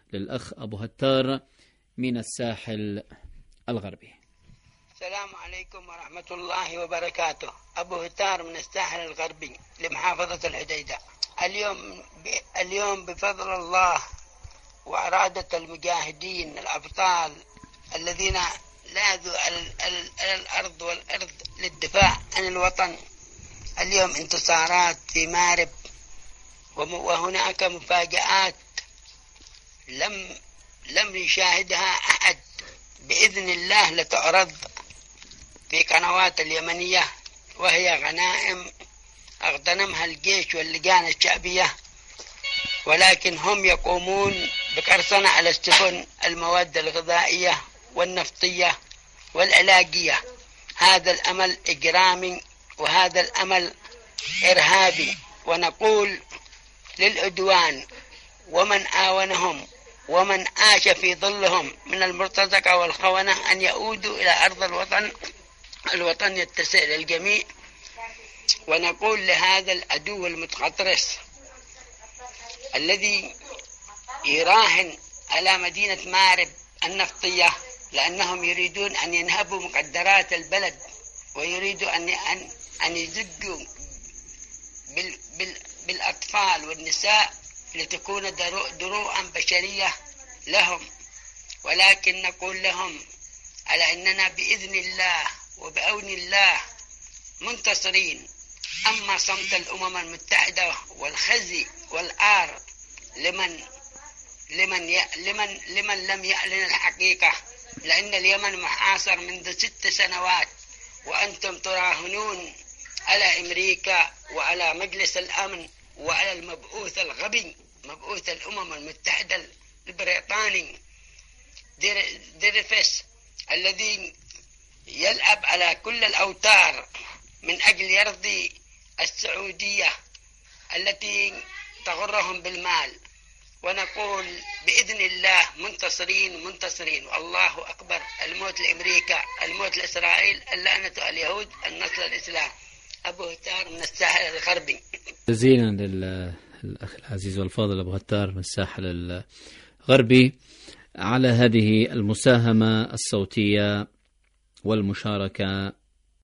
للأخ أبو هتار من الساحل الغربي. السلام عليكم ورحمة الله وبركاته. أبو هتار من الساحل الغربي لمحافظة الحديدة. اليوم بفضل الله وإرادة المجاهدين الأبطال الذين لاذوا على الأرض والأرض للدفاع عن الوطن، اليوم انتصارات في مارب، وهناك مفاجآت لم يشاهدها أحد، بإذن الله لتعرض في قنوات اليمنية، وهي غنائم اغتنمها الجيش واللجان الشعبية، ولكن هم يقومون بقرصنة على السفن المواد الغذائية والنفطية والعلاجية. هذا الأمل إجرامي وهذا الأمل إرهابي، ونقول للعدوان ومن آونهم ومن عاش في ظلهم من المرتزقة والخونة أن يعودوا إلى أرض الوطن يتسع للجميع. ونقول لهذا العدو المتخطرس الذي يراهن على مدينة مارب النفطية، لأنهم يريدون أن ينهبوا مقدرات البلد، ويريدوا أن يزجوا بالأطفال والنساء لتكون دروعا بشرية لهم. ولكن نقول لهم على أننا بإذن الله وبعون الله منتصرين. أما صمت الأمم المتحدة والخزي والعار لمن لم يعلن الحقيقة، لأن اليمن محاصر منذ 6 سنوات، وأنتم تراهنون على أمريكا وعلى مجلس الأمن وعلى المبعوث الغبي، مبعوث الأمم المتحدة البريطاني ديرفيس، الذي يلعب على كل الأوتار من أجل يرضي السعودية التي تغرهم بالمال. ونقول بإذن الله منتصرين والله أكبر. الموت لأمريكا، الموت لإسرائيل، اللعنة على اليهود، النصر للإسلام. أبو هتار من الساحل الغربي. جزيلا للأخ العزيز والفاضل أبو هتار من الساحل الغربي على هذه المساهمة الصوتية والمشاركة